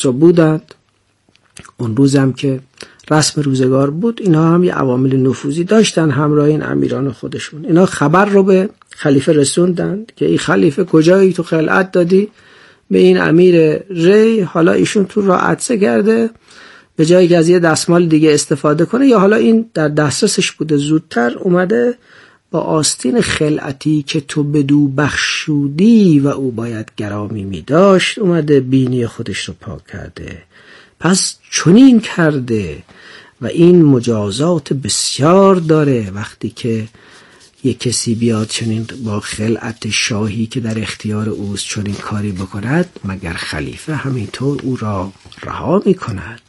بودند. اون روزم که رسم روزگار بود، اینا هم یه عوامل نفوذی داشتن همراه این امیران خودشون. اینا خبر رو به خلیفه رسوندند که این خلیفه کجایی تو خلعت دادی به این امیر ری، حالا ایشون تو را عطسه کرده، به جایی که از یه دستمال دیگه استفاده کنه یا حالا این در دسترسش بوده زودتر اومده با آستین خلعتی که تو بدو بخشودی و او باید گرامی می داشت اومده بینی خودش رو پاک کرده. پس چنین کرده و این مجازات بسیار داره وقتی که یک کسی بیاد چنین با خلعت شاهی که در اختیار اوست چنین کاری بکند، مگر خلیفه همینطور او را رها می کند؟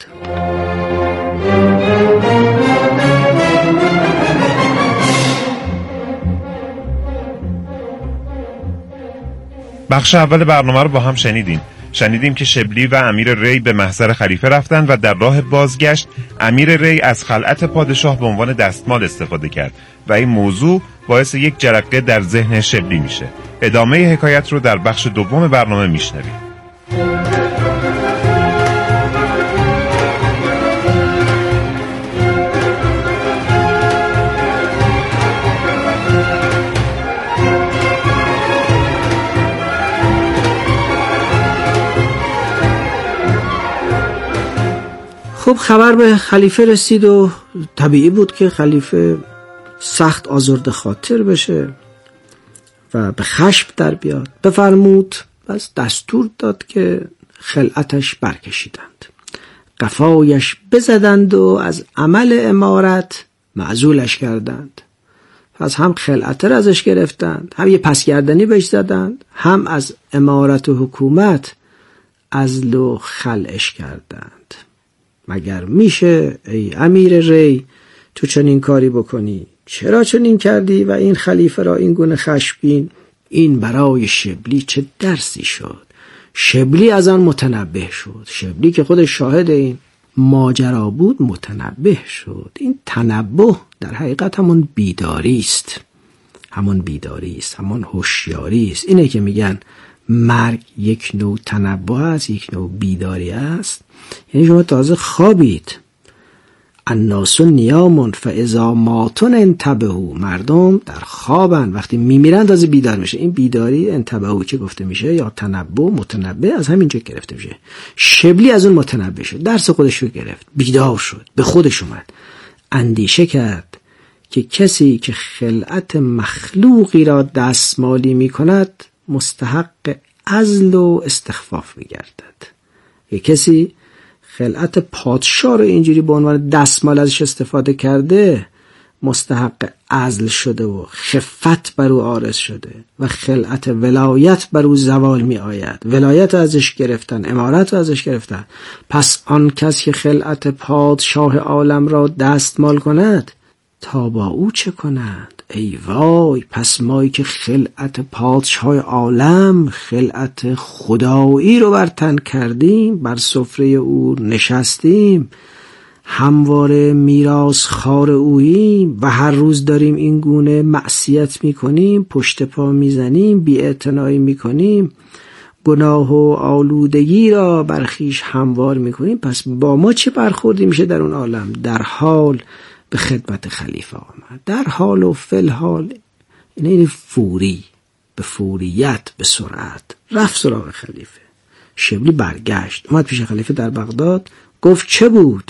بخش اول برنامه رو با هم شنیدیم که شبلی و امیر ری به محضر خلیفه رفتن و در راه بازگشت امیر ری از خلعت پادشاه به عنوان دستمال استفاده کرد و این موضوع باعث یک جرقه در ذهن شبلی میشه. ادامه حکایت رو در بخش دوم برنامه میشنویم. خب خبر به خلیفه رسید و طبیعی بود که خلیفه سخت آزرده خاطر بشه و به خشم در بیاد. بفرمود، بس دستور داد که خلعتش برکشیدند، قفایش بزدند و از عمل امارت معزولش کردند. پس هم خلعت را ازش گرفتند، هم یه پسگردنی بهش زدند، هم از امارت و حکومت عزل و خلعش کردند. مگر میشه ای امیر ری تو چنین کاری بکنی؟ چرا چنین کردی و این خلیفه را این گونه خشمگین؟ این برای شبلی چه درسی شد؟ شبلی از آن متنبه شد. شبلی که خود شاهد این ماجرا بود متنبه شد. این تنبه در حقیقت همون بیداری است، همون هوشیاری است. اینه که میگن مرگ یک نوع تنبه است، یک نوع بیداری است. یعنی شما تازه خوابید، الناس نیام فاذا ماتوا انتبهوا، مردم در خوابن، وقتی میمیرن تازه بیدار میشه. این بیداری انتبهوا که گفته میشه یا تنبه، متنبه از همینجا گرفته میشه. شبلی از اون متنبه شد، درس خودش رو گرفت، بیدار شد، به خودش اومد، اندیشه کرد که کسی که خلعت مخلوقی را دستمالی میکند مستحق عزل و استخفاف میگردد. یک کسی خلعت پادشاه رو اینجوری به عنوان دستمال ازش استفاده کرده مستحق عزل شده و خفت بر او عارض شده و خلعت ولایت بر او زوال می آید. ولایت ازش گرفتن، امارت ازش گرفتن. پس آن کس که خلعت پادشاه عالم را دستمال کند تا با او چه کند؟ ای وای، پس مایی که خلعت پادشاه عالم، خلعت خدایی رو بر تن کردیم، بر سفره او نشستیم، همواره میراث خوار اوییم و هر روز داریم این گونه معصیت میکنیم، پشت پا میزنیم، بی‌اعتنایی میکنیم، گناه و آلودگی را بر خویش هموار میکنیم، پس با ما چه برخوردی میشه در اون عالم؟ در حال به خدمت خلیفه آمد، در حال و فی الحال، این فوری، به فوریت، به سرعت رفت سراغ خلیفه. شبلی برگشت، اومد پیش خلیفه در بغداد، گفت چه بود؟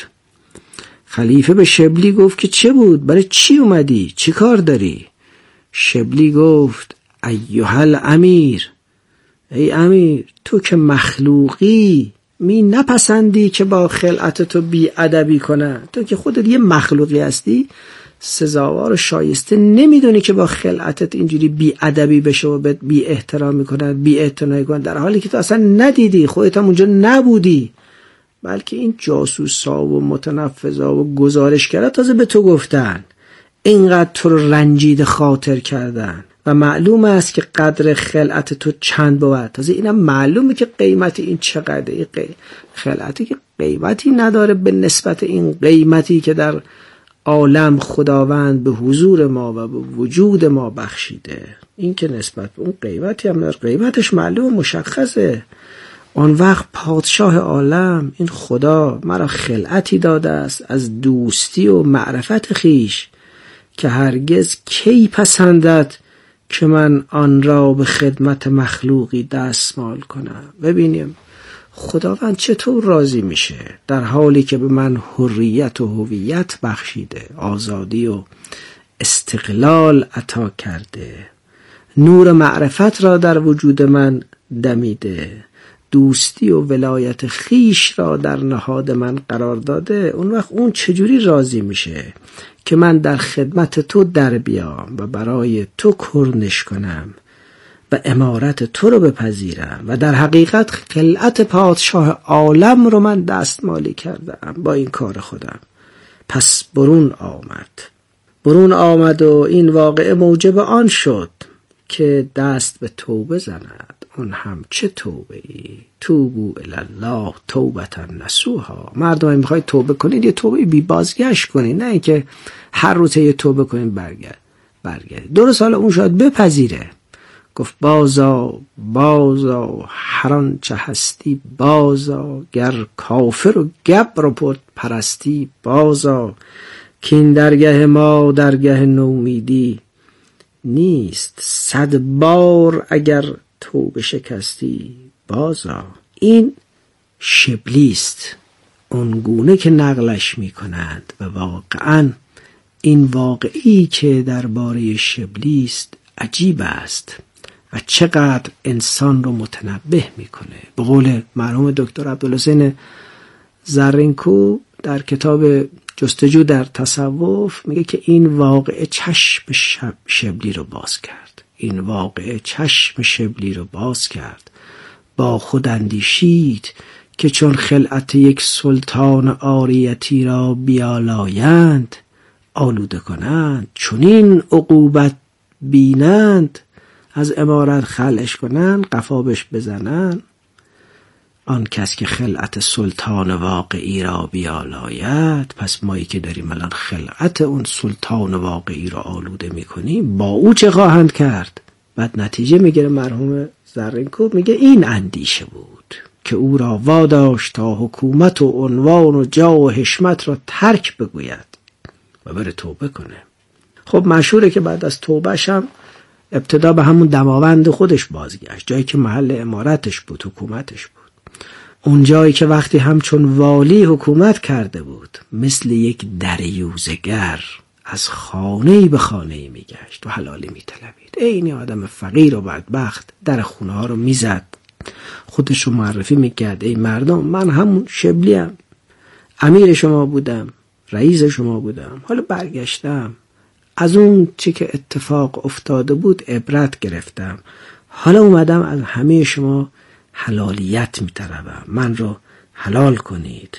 خلیفه به شبلی گفت که چه بود؟ برای چی اومدی؟ چی کار داری؟ شبلی گفت ایها الامیر، ای امیر، تو که مخلوقی می نپسندی که با خلعت تو بی ادبی کنن. تو که خودت یه مخلوقی هستی، سزاوار و شایسته نمیدونی که با خلعتت اینجوری بی ادبی بشه و بی احترامی کنن، بی اعتنایی کنن، در حالی که تو اصلا ندیدی، خودت هم اونجا نبودی، بلکه این جاسوسا و متنفذا و گزارشگرا تازه به تو گفتن، اینقدر تو رو رنجیده خاطر کردن و معلوم است که قدر خلعت تو چند بود. تازه اینم معلومه که قیمت این چقدره. خلعتی که قیمتی نداره به نسبت این قیمتی که در عالم خداوند به حضور ما و به وجود ما بخشیده. این که نسبت به اون قیمتی هم نداره، قیمتش معلوم مشخصه. آن وقت پادشاه عالم، این خدا، مرا خلعتی داده است از دوستی و معرفت خیش که هرگز کی پسندد که من آن را به خدمت مخلوقی دستمال کنم. ببینیم خداوند چطور راضی میشه در حالی که به من حریت و هویت بخشیده، آزادی و استقلال عطا کرده، نور معرفت را در وجود من دمیده، دوستی و ولایت خیش را در نهاد من قرار داده. اون وقت اون چجوری راضی میشه که من در خدمت تو در بیام و برای تو کرنش کنم و امارت تو رو بپذیرم و در حقیقت خلعت پادشاه عالم رو من دستمالی کردم با این کار خودم. پس برون آمد و این واقعه موجب آن شد که دست به توبه زند. اون هم چه توبه ای؟ توبوا الی الله توبة نصوحا. مردم میخواید توبه کنید، یه توبه بی بازگشت کنید، نه اینکه هر روز یه توبه کنید برگرد. درست حالا اون شاید بپذیره، گفت بازا هر آنچه هستی بازا، گر کافر و گبر و پرد پرستی بازا، که این درگه ما درگه نومیدی نیست، 100 بار اگر توبه شکستی بازا. این شبلی است اونگونه که نقلش میکنند و واقعا این واقعی که درباره شبلی است عجیب است و چقدر انسان رو متنبه میکنه. به قول مرحوم دکتر عبدالحسین زرینکو در کتاب جستجو در تصوف میگه که این واقعه چشم شبلی رو باز کرد. این واقعه چشم شبلی رو باز کرد. با خود اندیشید که چون خلعت یک سلطان عاریتی را بیالایند، آلوده کنند، چنین عقوبت بینند، از امارت خلعش کنند، قفابش بزنند. آن کس که خلعت سلطان واقعی را بیالاید، پس مایی که داریم الان خلعت اون سلطان واقعی را آلوده میکنیم، با او چه خواهند کرد؟ بعد نتیجه میگیره مرحوم زرینکو، میگه این اندیشه بود که او را واداشت تا حکومت و عنوان و جاه و حشمت را ترک بگوید و بره توبه کنه. خب مشهوره که بعد از توبهش هم ابتدا به همون دماوند خودش بازگشت، جایی که محل امارتش بود، حکومتش بود. اون جایی که وقتی همچون والی حکومت کرده بود، مثل یک دریوزگر از خانه‌ای به خانه‌ای میگشت و حلالی میطلبید. این آدم فقیر و بدبخت در خونه ها رو میزد، خودش رو معرفی میکرد: ای مردم، من همون شبلیم، امیر شما بودم، رئیس شما بودم، حالا برگشتم، از اون چی که اتفاق افتاده بود عبرت گرفتم، حالا اومدم از همه شما حلالیت میطلبم، من رو حلال کنید.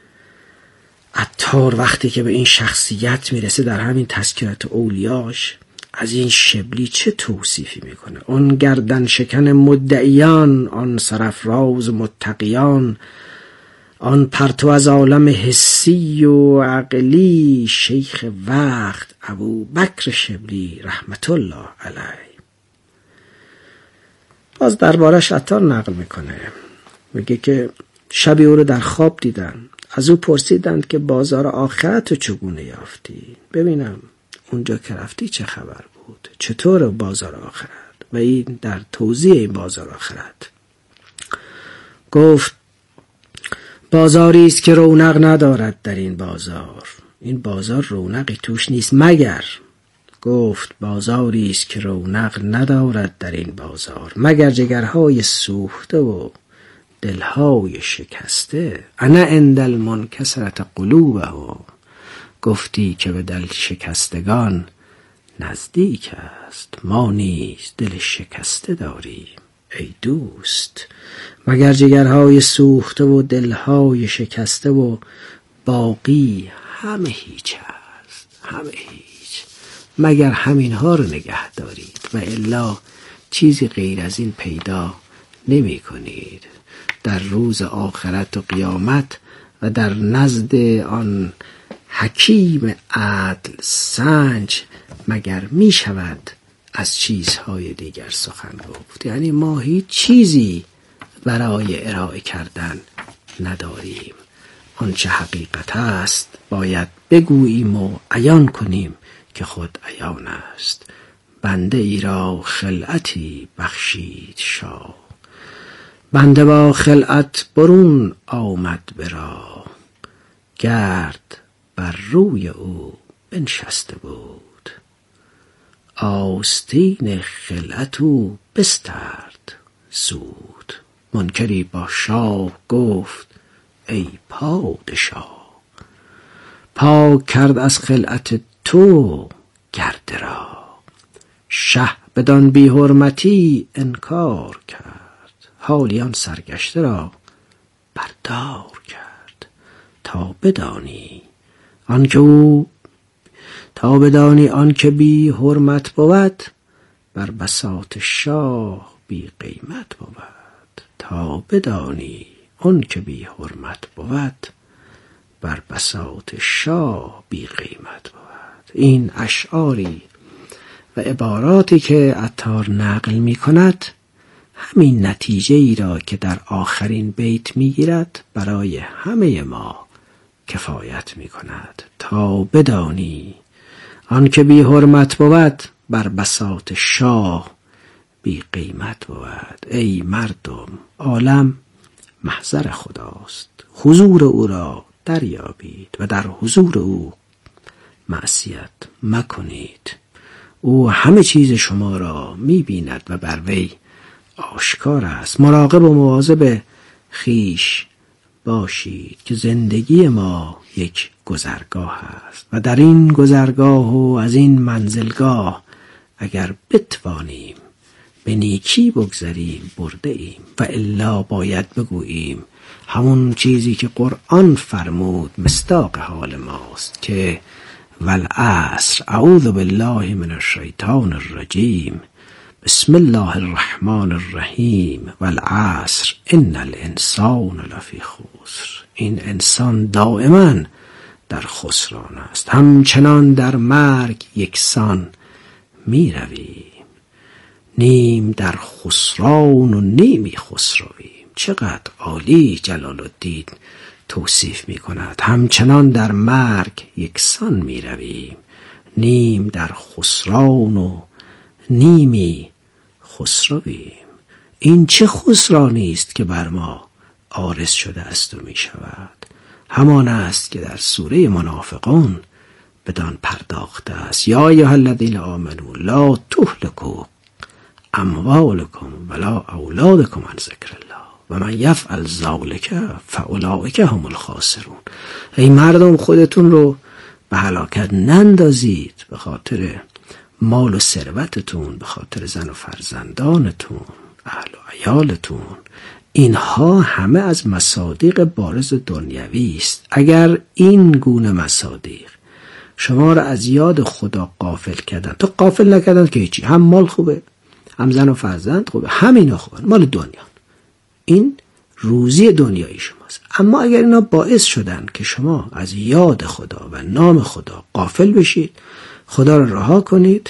عطار وقتی که به این شخصیت میرسه در همین تذکرات اولیاش از این شبلی چه توصیفی میکنه: اون گردن شکن مدعیان، آن سرافراز متقیان، آن پرتو از عالم حسی و عقلی، شیخ وقت ابوبکر شبلی رحمت الله علیه. باز دربارش عطار نقل میکنه، میگه که شبی او رو در خواب دیدن، از او پرسیدند که بازار آخرت رو چگونه یافتی؟ ببینم اونجا که رفتی چه خبر بود، چطور بازار آخرت؟ و این در توضیح این بازار آخرت گفت: بازاری است که رونق ندارد در این بازار. این بازار رونقی توش نیست مگر، گفت بازاری است که رونق ندارد در این بازار مگر جگرهای سوخته و دلهای شکسته. انا عند المنکسرة قلوبه، گفتی که به دل شکستگان نزدیک است، ما نیز دل شکسته داریم ای دوست. مگر جگرهای سوخته و دلهای شکسته و باقی همه هیچ است، همه هیچ، مگر همین ها رو نگه دارید و الا چیزی غیر از این پیدا نمی کنید. در روز آخرت و قیامت و در نزد آن حکیم عدل سنج مگر می شود از چیزهای دیگر سخن گفت؟ یعنی ما هیچ چیزی برای ارائه کردن نداریم. آنچه حقیقت است باید بگوییم و عیان کنیم که خود عیان است. بنده ای را خلعتی بخشید شاه، بنده با خلعت برون آمد برا. گرد بر روی او بنشسته بود، آستین خلعت او بسترد زود. منکری با شاه گفت ای پادشاه، پاک کرد از خلعت تو گرد را. شه بدان بی حرمتی انکار کرد، حالی آن سرگشته را بردار کرد. تا بدانی آنکه بی حرمت بود، بر بساط شاه بی قیمت بود. تا بدانی آنکه بی حرمت بود، بر بساط شاه بی قیمت بود. این اشعاری و عباراتی که عطار نقل می کند همین نتیجه ای را که در آخرین بیت می گیرد برای همه ما کفایت می کند. تا بدانی آنکه بی حرمت بود، بر بساط شاه بی قیمت بود. ای مردم، عالم محضر خداست، حضور او را دریابید و در حضور او معصیت مکنید. او همه چیز شما را می‌بیند و بر وی آشکار است. مراقب و مواظب خویش باشید که زندگی ما یک گذرگاه است و در این گذرگاه و از این منزلگاه اگر بتوانیم به نیکی بگذریم برده ایم و الا باید بگوییم همون چیزی که قرآن فرمود مصداق حال ماست که والعصر اعوذ بالله من الشیطان الرجیم بسم الله الرحمن الرحیم والعصر ان الانسان لفی خسر. این انسان دائما در خسران است، همچنان در مرگ یکسان می رویم. نیم در خسران و نیمی خسرویم. چقدر عالی جلال الدین توصیف می کند. همچنان در مرگ یکسان می رویم، نیم در خسران و نیمی خسرویم. این چه خسرانی است که بر ما عارض شده است و می شود؟ همان است که در سوره منافقون بدان پرداخته است. یا ایها الذین آمنوا لا تهلکوا اموالکم ولا اولادکم عن ذکر الله و من یفعل ذلک فاولئک هم الخاسرون. ای مردم، خودتون رو به هلاکت نندازید به خاطر مال و ثروتتون، به خاطر زن و فرزندانتون، اهل و عیالتون. اینها همه از مصادیق بارز دنیوی است. اگر این گونه مصادیق شما را از یاد خدا غافل کردن، تو غافل نکردن که هیچی، هم مال خوبه، هم زن و فرزند خوبه، همینا خوبه، مال دنیا، این روزی دنیایی شماست. اما اگر اینا باعث شدن که شما از یاد خدا و نام خدا غافل بشید، خدا را رها کنید،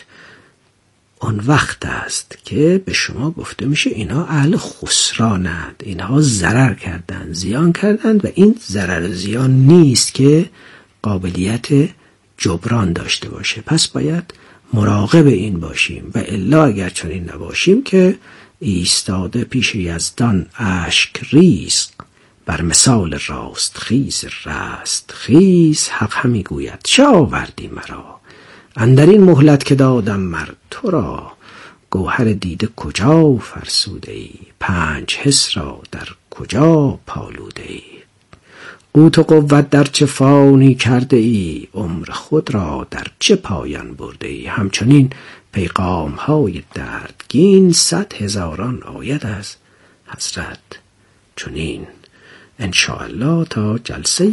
اون وقت است که به شما گفته میشه اینها اهل خسرانند، اینها ضرر کردند، زیان کردند و این ضرر و زیان نیست که قابلیت جبران داشته باشه. پس باید مراقب این باشیم و الا اگر چنین نباشیم که ایستاده پیش یزدان اشک ریز، بر مثال راست خیز رست خیز. حق همی گوید چه آوردی مرا، اندر این مهلت که دادم مر تو را. گوهر دیده کجا فرسوده ای، پنج حس را در کجا پالوده ای. قوت و قوت در چه فانی کرده ای، عمر خود را در چه پایان برده ای. همچنین پیغام های دردگین 100,000 آید از حضرت چنین. انشاءالله تا جلسه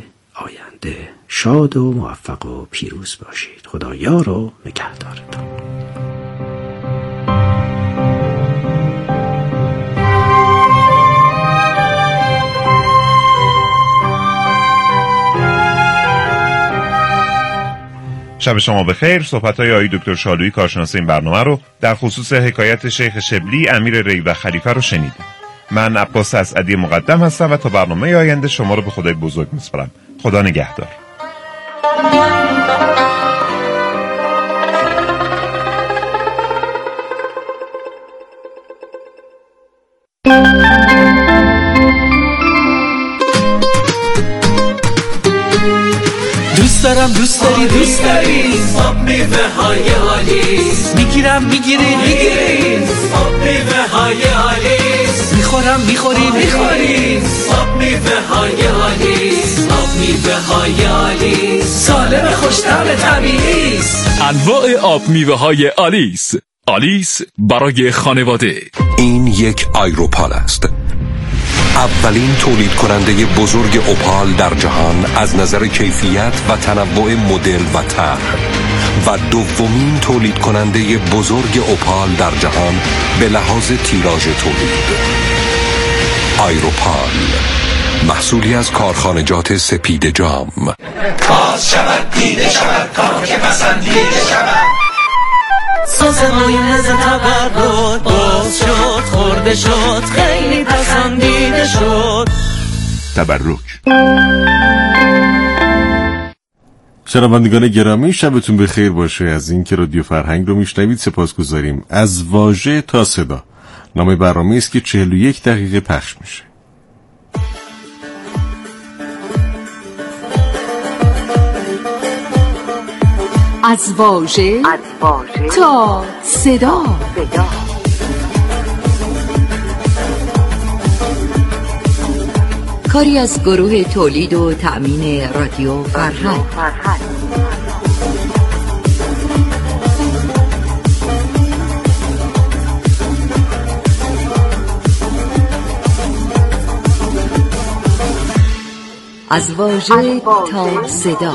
آینده شاد و موفق و پیروز باشید. خدا یار و نگهدارتون. شب شما بخیر. صحبت‌های آقای دکتر شالویی کارشناس این برنامه رو در خصوص حکایت شیخ شبلی امیر ری و خلیفه رو شنیدید. من عباس اسعدی مقدم هستم و تا برنامه آینده شما رو به خدای بزرگ میسپارم. خدا نگهدار. دوست داری آب میوه های آلیس. میگیری آب میوه های آلیس. میخوری آب میوه های آلیس. آب میوه های آلیس سالم خوش‌طعم طبیعی است. انواع آب میوه های آلیس. آلیس برای خانواده. این یک آیروپال است، اولین تولید کننده بزرگ اوپال در جهان از نظر کیفیت و تنوع مدل و طرح و دومین تولید کننده بزرگ اوپال در جهان به لحاظ تیراژ تولید. آیروپال، محصولی از کارخانجات سپید جام. باز شود دیده شود کار که پسندیده شود. سازمای نزد تبرد باز شد، خورده شد، خیلی پسندیده شد. تبرک. شنوندگان گرامی، شبتون بخیر باشه. از اینکه رادیو فرهنگ رو میشنوید سپاسگزاریم. از واژه تا صدا نام برنامه است که 41 دقیقه پخش میشه. از واژه تا صدا. کاری از گروه تولید و تأمین رادیو فرهنگ. از واژه تا صدا.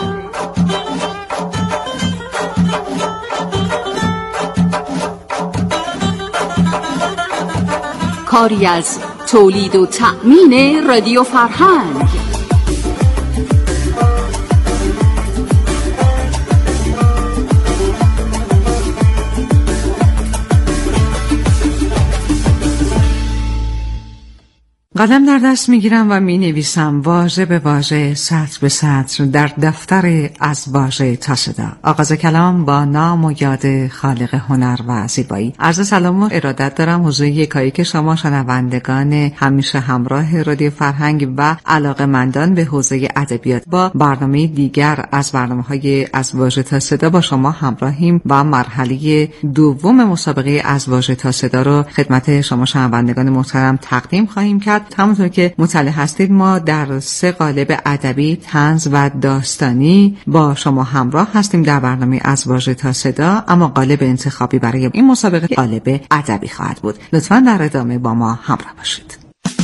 کاری از تولید و تأمین رادیو فرهنگ. قلم در دست میگیرم و می نویسم واژه به واژه، سطر به سطر در دفتر از واژه تا صدا. آغاز کلام با نام و یاد خالق هنر و زیبایی. عرض سلام و ارادت دارم حضور یکایک شما شنوندگان همیشه همراه رادیو فرهنگ و علاقه‌مندان به حوزه ادبیات. با برنامه دیگر از برنامه‌های از واژه تا صدا با شما همراهیم و مرحله دوم مسابقه از واژه تا صدا رو خدمت شما شنوندگان محترم تقدیم خواهیم کرد. همونطور که مطلع هستید ما در 3 قالب ادبی، طنز و داستانی با شما همراه هستیم در برنامه از واژه تا صدا، اما قالب انتخابی برای این مسابقه قالب ادبی خواهد بود. لطفاً در ادامه با ما همراه باشید.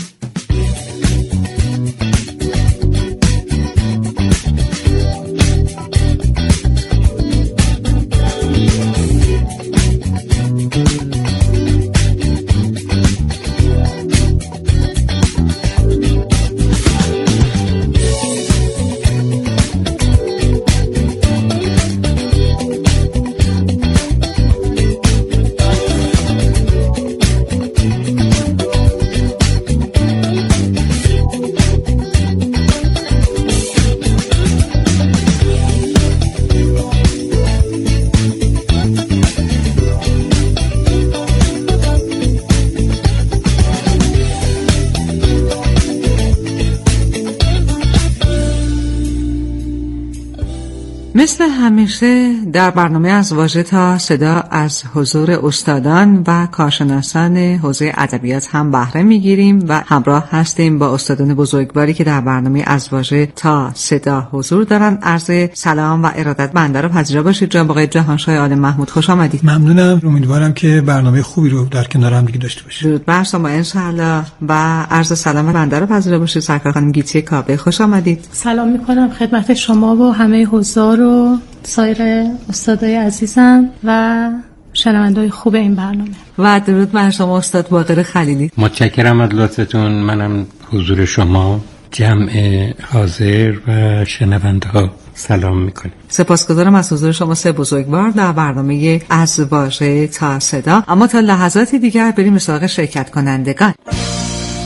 مثل همیشه در برنامه از واژه تا صدا از حضور استادان و کارشناسان حوزه ادبیات هم بهره میگیریم و همراه هستیم با استادان بزرگواری که در برنامه از واژه تا صدا حضور دارن. عرض سلام و ارادت بنده رو پذیرا باشید. جناب آقای جهانشاه عالم محمود خوش آمدید. ممنونم. امیدوارم که برنامه خوبی رو در کنار هم دیگه داشته باشید. درود بر شما ان شاء الله. و عرض سلام بنده رو پذیرا باشید. سرکار خانم گیتی کاوه خوش آمدید. سلام میکنم خدمت شما و همه حضار و سایر استادای عزیزم و شنونده‌های خوب این برنامه. و درود بر شما استاد باقر خلیلی. متشکرم از لطفتون. منم حضور شما جمع حاضر و شنونده ها سلام میکنیم. سپاسگزارم از حضور شما 3 بزرگوار در برنامه از واژه تا صدا. اما تا لحظاتی دیگر بریم به سراغ شرکت کنندگان.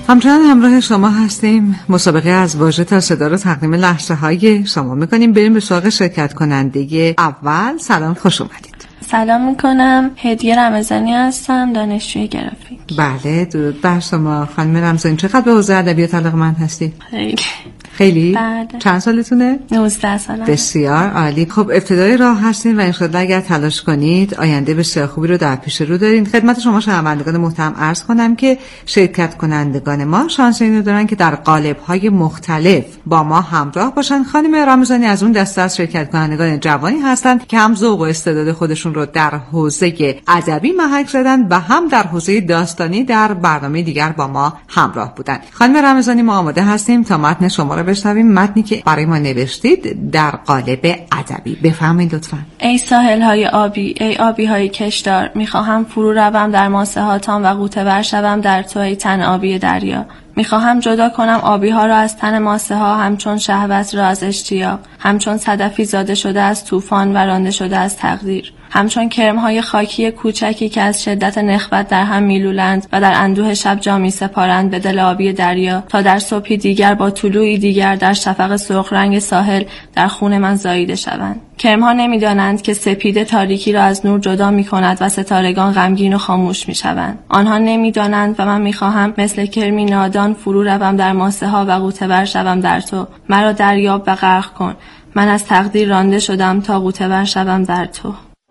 همچنان همراه شما هستیم. مسابقه از واژه تا صدا رو تقدیم لحظه های شما میکنیم. بریم به سراغ شرکت کننده اول. سلام، خوش اومدید. سلام میکنم، هدیه رمضانی هستم، دانشجوی گرافیک. بله، درود بر شما خانم رمضانی. چقدر به حوزه ادبیات علاقه‌مند هستی؟ خیلی؟ بله. چند سالتونه؟ 19 سالم. بسیار عالی. خب ابتدای راه هستین و انشاءالله اگر تلاش کنید آینده بسیار خوبی رو در پیش رو دارین. خدمت شما شنوندگان محترم عرض کنم که شرکت کنندگان ما شانس اینو دارن که در قالب‌های مختلف با ما همراه باشن. خانم رمضانی از اون دسته از شرکت کنندگان جوانی هستند که هم ذوق و استعداد خودشون رو در حوزه ادبی محک زدن و هم در حوزه داستانی در برنامه دیگر با ما همراه بودن. خانم رمضانی، ما آماده هستیم تا متن شما رو بشنویم، متنی که برای ما نوشتید در قالب ادبی. بفرمایید لطفاً. ای ساحل‌های آبی، ای آبی‌های کشدار، می‌خواهم فرو روم در ماسه هاتان و غوطه ور شوم در تو ای تن آبی دریا. میخواهم جدا کنم آبی ها را از تن ماسه ها، همچون شهوت را از اشتیاق، همچون صدفی زاده شده از طوفان و رانده شده از تقدیر، همچون کرم‌های خاکی کوچکی که از شدت نخوت در هم میلولند و در اندوه شب جا می‌سپارند به دل آبی دریا، تا در صبحی دیگر با طلوعی دیگر در شفق سرخ رنگ ساحل در خون من زاییده شوند. کرم‌ها نمی‌دانند که سپیده تاریکی را از نور جدا می‌کند و ستارگان غمگین و خاموش می‌شوند. آنها نمی‌دانند و من می‌خواهم مثل کرمی نادان فرو روم در ماسه ها و غوطه ور شوم در تو. مرا دریاب و غرق کن. من از تقدیر رانده شدم تا غوطه ور شوم در تو.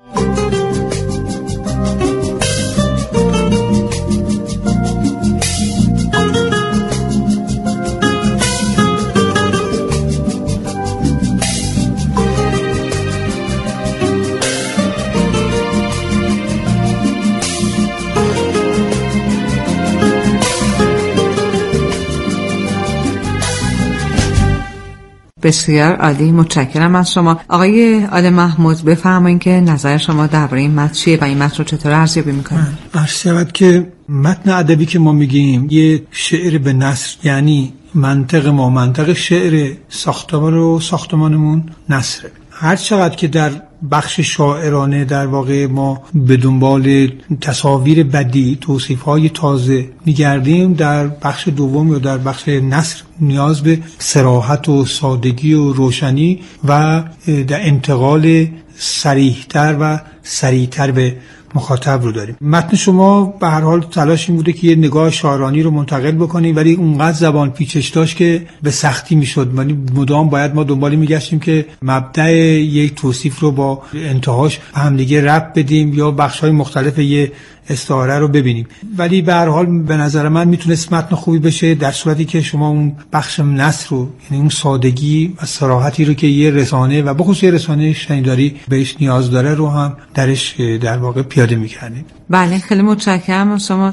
بسیار عالی، متشکرم از شما. آقای آل محمود، بفرمایید که نظر شما درباره این متن چیه و این متن رو چطور ارزیابی می‌کنید؟ عرض شود که متن ادبی که ما میگیم یه شعر به نثر، یعنی منطق شعر ساختمانمون نثره. هر چقدر که در بخش شاعرانه در واقع ما به دنبال تصاویر بدی، توصیف‌های تازه می‌گردیم، در بخش دوم یا در بخش نثر نیاز به صراحت و سادگی و روشنی و در انتقال صریح‌تر و سریع‌تر به مخاطب رو داریم. متن شما به هر حال تلاش این بوده که یه نگاه شاعرانه رو منتقل بکنیم، ولی اونقدر زبان پیچش داشت که به سختی میشد. ولی مدام باید ما دنبال میگشتیم که مبدأ یک توصیف رو با انتهاش به هم دیگه ربط بدیم یا بخش‌های مختلف یه استعاره رو ببینیم. ولی به هر حال به نظر من میتونست متن خوبی بشه در صورتی که شما اون بخش نثر رو، یعنی اون سادگی و صراحتی رو که یه رسانه و بخصوص یه رسانه شنیداری بهش نیاز داره رو هم درش در واقع پیاده می‌کردید. بله، خیلی متشکرم از شما.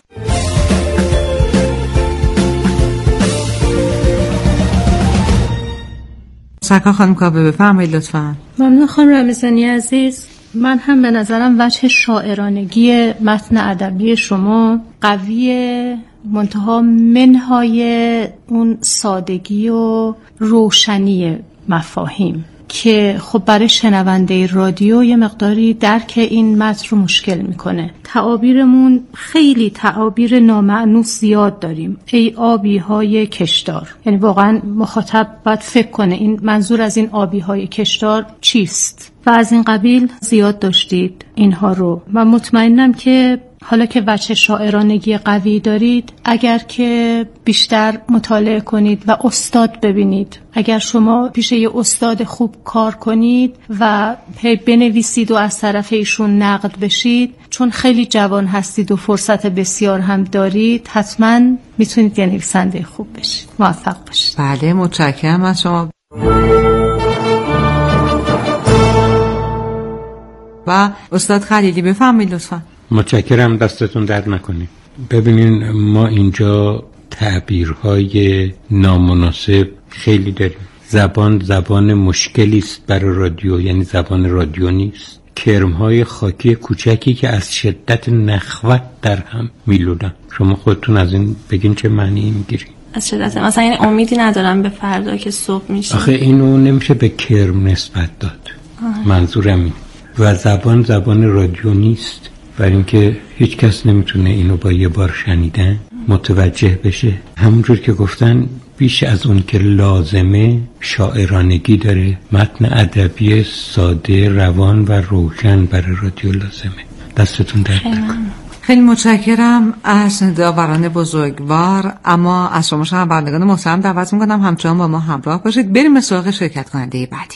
سرکار خانم کاوه، بفرمایید لطفاً. ممنون خانم رمضانی عزیز. من هم به نظرم وجه شاعرانگی متن ادبی شما قویه، منتها منهای اون سادگی و روشنی مفاهیم که خب برای شنونده رادیو یه مقداری درک این متن رو مشکل میکنه. تعابیرمون خیلی تعابیر نامعنوس زیاد داریم. ای آبی های کشدار، یعنی واقعا مخاطب باید فکر کنه این منظور از این آبی های کشدار چیست و از این قبیل زیاد داشتید اینها رو. من مطمئنم که حالا که وجه شاعرانگی قوی دارید، اگر که بیشتر مطالعه کنید و استاد ببینید، اگر شما پیش یه استاد خوب کار کنید و بنویسید و از طرف ایشون نقد بشید، چون خیلی جوان هستید و فرصت بسیار هم دارید، حتما میتونید یه نویسنده خوب بشید. موفق باشید. بله، متشکرم از شما. و استاد خلیلی، بفرمایید لطفاً. متشکرم، دستتون درد نکنید. ببینین، ما اینجا تعبیرهای نامناسب خیلی داریم. زبان مشکلی است برای رادیو، یعنی زبان رادیو نیست. کرم‌های خاکی کوچکی که از شدت نخوت در هم میلولن. شما خودتون از این بگین چه معنی میگیرین؟ از شدت مثلا این امیدی ندارم به فردا که صبح میشه. آخه اینو نمیشه به کرم نسبت داد. منظورم این. و زبان رادیو نیست، برای اینکه هیچ کس نمیتونه اینو با یه بار شنیدن متوجه بشه. همونجور که گفتن بیش از اون که لازمه شاعرانگی داره. متن ادبی ساده، روان و روشن برای رادیو لازمه. دستتون درد نکنه. خیلی متشکرم از داوران بزرگوار. اما از شما شنوندگان محترم دعوت میکنم همچنان با ما همراه باشید. بریم به سراغ شرکت کننده بعدی.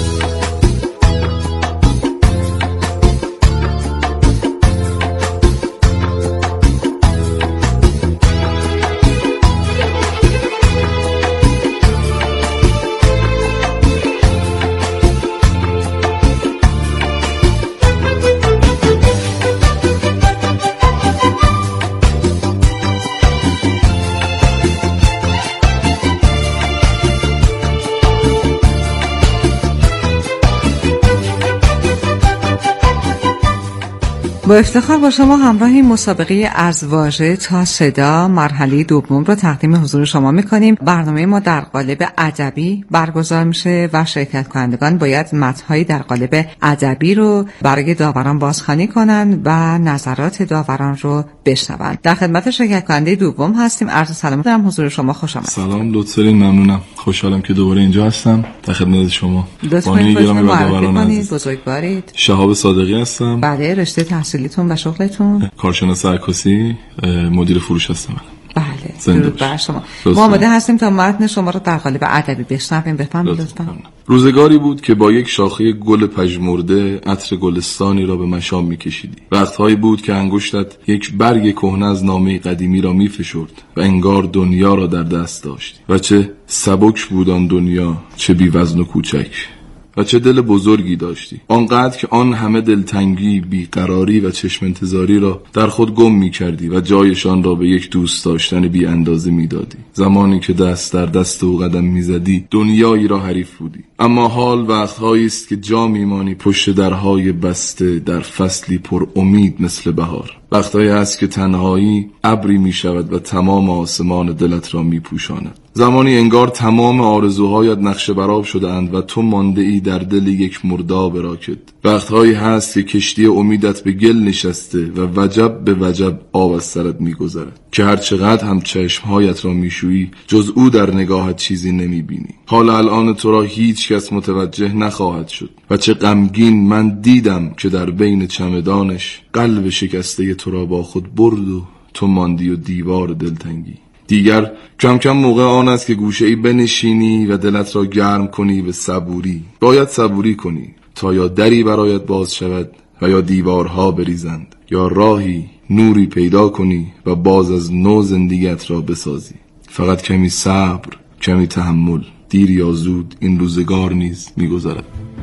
با افتخار با شما همراه این مسابقه از واژه تا صدا مرحله دوم رو تقدیم حضور شما میکنیم. برنامه ما در قالب ادبی برگزار میشه و شرکت کنندگان باید متن‌هایی در قالب ادبی رو برای داوران بازخوانی کنن و نظرات داوران رو بشنون. در خدمت شرکت کننده دوم هستیم. عرض سلام دارم حضور شما. خوش آمدید. سلام، لطف دارین. ممنونم. خوشحالم که دوباره اینجا هستم در خدمت شما. بانی گرامی و داوران عزیز. بزرگوارید. شهاب صادقی هستم. بله، رشته تحصیلیتون و شغلتون؟ کارشناس عکاسی، مدیر فروش هستم. بله، درود بر شما. ما آماده هستیم تا متن شما رو در قالب ادبی بشنویم. بفرمایید لطفاً. روزگاری بود که با یک شاخه گل پژمرده عطر گلستانی را به مشام می‌کشیدی. وقت‌هایی بود که انگشتت یک برگ کهنه از نامه قدیمی را می‌فشرد و انگار دنیا را در دست داشتی. و چه سبک بود آن دنیا، چه بی وزن و کوچک. و چه دل بزرگی داشتی، آنقدر که آن همه دلتنگی، بیقراری و چشم انتظاری را در خود گم می کردی و جایشان را به یک دوست داشتن بی اندازه می دادی. زمانی که دست در دست او قدم می زدی دنیایی را حریف بودی. اما حال وقتهایی است که جا می مانی پشت درهای بسته در فصلی پر امید مثل بهار. وقتهایی هست که تنهایی ابری می شود و تمام آسمان دلت را می پوشاند. زمانی انگار تمام آرزوهایت نقشه برآب شده اند و تو مانده ای در دل یک مرداب راکد. وقتهایی هست که کشتی امیدت به گل نشسته و وجب به وجب آب از سرت می گذرد که هر چقدر هم چشمهایت را می شویی جز او در نگاهت چیزی نمی بینی. حال الان تو را هیچ کس متوجه نخواهد شد و چه غمگین من دیدم که در بین چمدانش قلب شکسته تو را با خود برد و تو ماندی و دیوار دلتنگی. دیگر کم کم موقع آن است که گوشه‌ای بنشینی و دلت را گرم کنی به صبوری. باید صبوری کنی تا یا دری برایت باز شود و یا دیوارها بریزند، یا راهی نوری پیدا کنی و باز از نو زندگیت را بسازی. فقط کمی صبر، کمی تحمل. دیر یا زود این روزگار نیز می‌گذرد.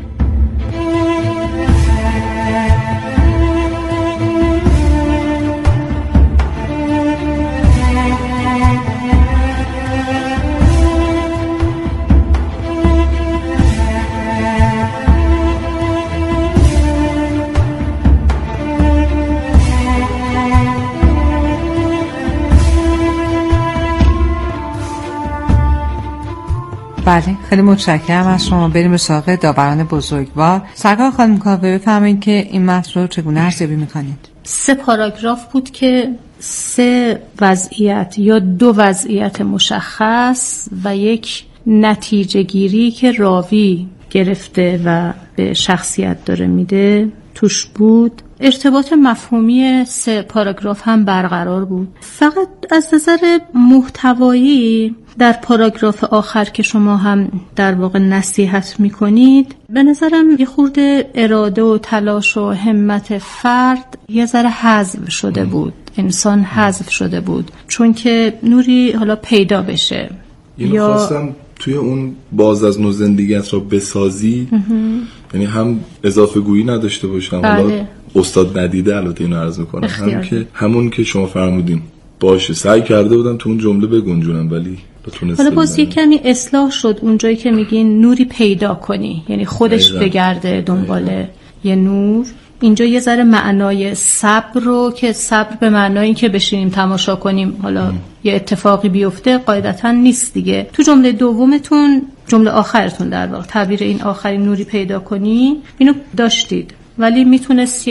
بله، خیلی متشکرم از شما. بریم به سراغ داوران بزرگوار. سرکار خانم کاوه، بفرمایید که این متن رو چگونه ارزیابی می‌کنید؟ 3 پاراگراف بود که 3 وضعیت یا 2 وضعیت مشخص و یک نتیجه گیری که راوی گرفته و به شخصیت داره میده توش بود. ارتباط مفهومی 3 پاراگراف هم برقرار بود. فقط از نظر محتوایی در پاراگراف آخر که شما هم در واقع نصیحت میکنید، به نظرم یه خورده اراده و تلاش و همت فرد یه ذره حذف شده بود. انسان حذف شده بود چون که نوری حالا پیدا بشه. یا خواستم توی اون باز از نو زندگیت را بسازی، یعنی هم اضافه گویی نداشته باشم. بله. حالا استاد ندیده البته اینو عرض میکنم، همون که شما فرمودین باشه، سعی کرده بودم تو اون جمله بگنجونم ولی حالا باز یک کمی اصلاح شد اونجایی که میگین نوری پیدا کنی، یعنی خودش بگرده دنبال یه نور. اینجا یه ذره معنای صبر رو، که صبر به معنای که بشینیم تماشا کنیم حالا یه اتفاقی بیفته قاعدتا نیست دیگه. تو جمله دومتون، جمله آخرتون در واقع تعبیر این آخرین نوری پیدا کنی، اینو داشتید ولی میتونست